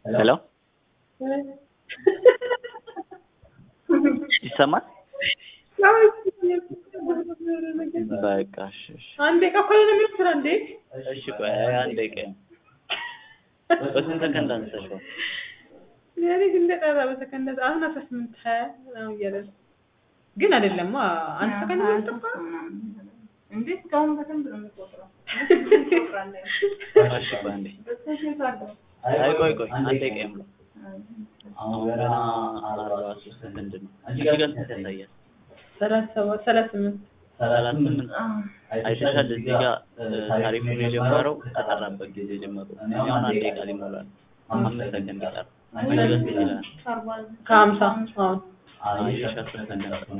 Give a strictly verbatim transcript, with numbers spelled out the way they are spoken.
ሄሎ ይሰማል? በቃ እሺ እሺ አንዴ ቀፈለ ነው የሚሰራ እንዴ? እሺ ቆይ አንዴ ቀን በስንት ሰከንድ አንስተሽው? ያኔ ግን እንደቀራ በሰከንድ አሁን አስራ ስምንት ሀያ ነው እያለ ግን አይደለም አንድ ሰከንድ ነው ተጣጣ እንዴት ጋውን በደንብ ነው የሚቆጥረው? እሺ ቆይ አንዴ አይ ቆይ ቆይ አንዴ ቀን አሁን ገና አርባ ሶስት ሰከንድ ነው። እዚህ ጋር ስንት ያሳያል? ሰላሳ ሰባት ሰላሳ ስምንት ሰላሳ ስምንት አይተሻል? እዚህ ጋር ታሪፉን የጀመረው ከጠራበት ጊዜ ጀምሮ አሁን አንድ ደቂቃ ሊሞላል አምስት ሰከንድ ይቀራል። ከሀምሳ አሁን አይተሻል? ሰከንድ